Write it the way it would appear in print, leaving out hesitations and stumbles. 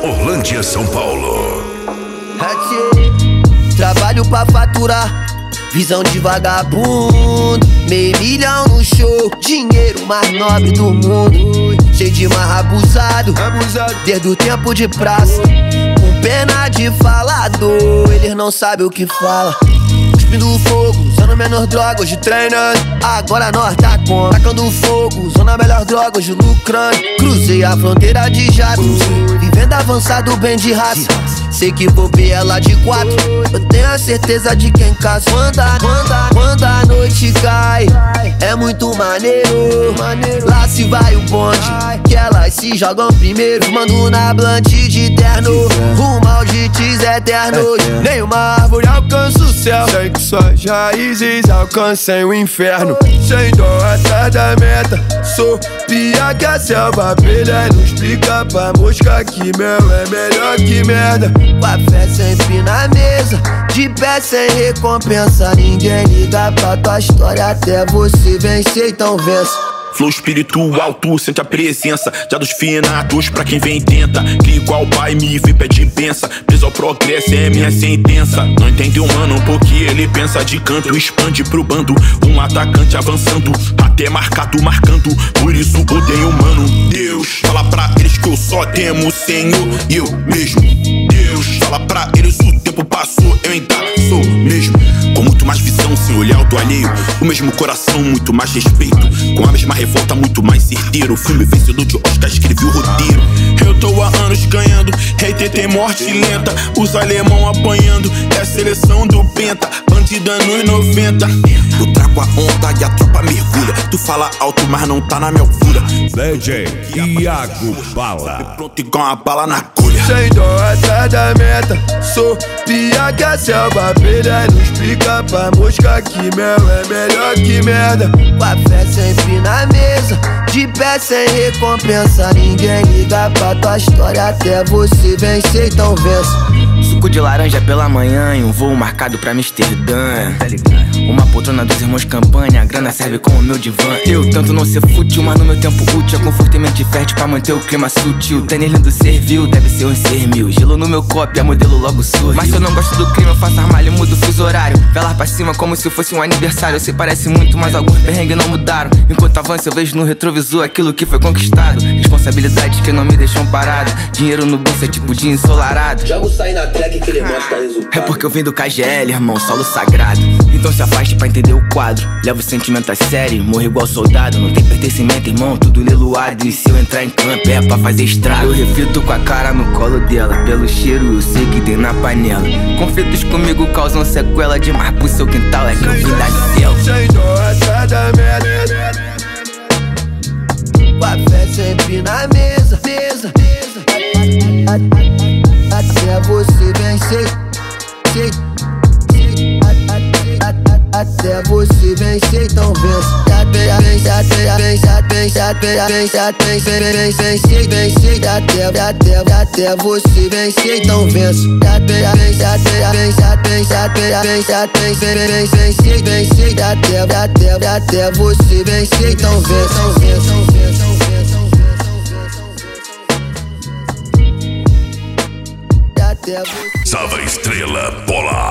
Orlândia, São Paulo. Trabalho pra faturar, visão de vagabundo. Meio milhão no show, dinheiro mais nobre do mundo. Cheio de marra abusado, desde o tempo de praça. Com pena de falador, eles não sabem o que fala. Cuspindo fogo, usando menos droga, hoje treinando. Agora nós tá com tacando fogo, usando a melhor droga, hoje lucrando. Cruzei a fronteira de jato, vivendo avançado bem de raça. Sei que vou ver ela de quatro, eu tenho a certeza de quem casa. Quando a noite cai, é muito maneiro. Lá se vai o bonde, que elas se jogam primeiro. Mando na blunt de terno, rumo aos hits eternos. Nenhuma árvore alcança o céu sem que suas raízes alcancem o inferno. Sem dó atrás da meta, sou pia que a selva abelha. Não explica pra mosca que mel é melhor que merda. Com a fé sempre na mesa, de pé sem recompensa. Ninguém liga pra tua história até você vencer, então vença. Flow espiritual, tu sente a presença já dos finados pra quem vem e tenta. Que igual o pai me vê, pede benção. Preso ao progresso é minha sentença. Não entendeu, mano, porque ele pensa de canto. Expande pro bando, um atacante avançando, até marcado, marcando. Por isso odeio, mano. Deus, fala pra eles que eu só temo o Senhor e eu mesmo. Deus, fala pra eles o tempo passou, eu ainda sou mesmo. Com muito mais visão, sem olhar do alheio. O mesmo coração, muito mais respeito. Com a mesma revolta, muito mais certeiro. Filme vencedor de Oscar, escrevi o roteiro. Eu tô há anos ganhando, hater tem morte lenta. Os alemão apanhando, é a seleção do Penta. Bandida nos 90. Eu trago a onda e a tropa mergulha. Tu fala alto, mas não tá na minha altura. DJ Iago Bala. Pronto igual uma bala na agulha. Sem dó atrás da meta, sou pia que a selva abelha. Não explica pra mosca que mel é melhor que merda. Com a fé sempre na mesa, de pé sem recompensa. Ninguém liga pra tua história até você vencer, então vença. Suco de laranja pela manhã e um voo marcado pra Amsterdã. Uma poltrona dos irmãos Campanha, a grana serve como meu divã. Eu tento não ser fútil, mas no meu tempo útil é conforto e mente fértil pra manter o clima sutil. Tênis lindo servil, deve ser um ser mil. Gelo no meu copo e a modelo logo sorriu. Mas se eu não gosto do clima, eu faço armário, mudo o fuso horário. Velar pra cima como se fosse um aniversário. Eu sei, parece muito, mas alguns perrengues não mudaram. Enquanto avanço eu vejo no retrovisor aquilo que foi conquistado. Responsabilidades que não me deixam parado. Dinheiro no bolso é tipo dia ensolarado. Joga o sair na track que ele mostra resultado. É porque eu vim do KGL, irmão, solo sagrado. Então se afaste pra entender o quadro. Levo o sentimento a sério, morro igual soldado. Não tem pertencimento, irmão, tudo leluado. E se eu entrar em campo é pra fazer estrago. Eu reflito com a cara no colo dela. Pelo cheiro eu sei que tem na panela. Conflitos comigo causam sequela. Demais pro seu quintal é que eu vim da céu. Sem dó atrás da meta, com a fé sempre na mesa. Até você vencer, até você vencer, então vença. Até você vencer, então vença. Até você vencer, então vença. Salva Estrela Polar.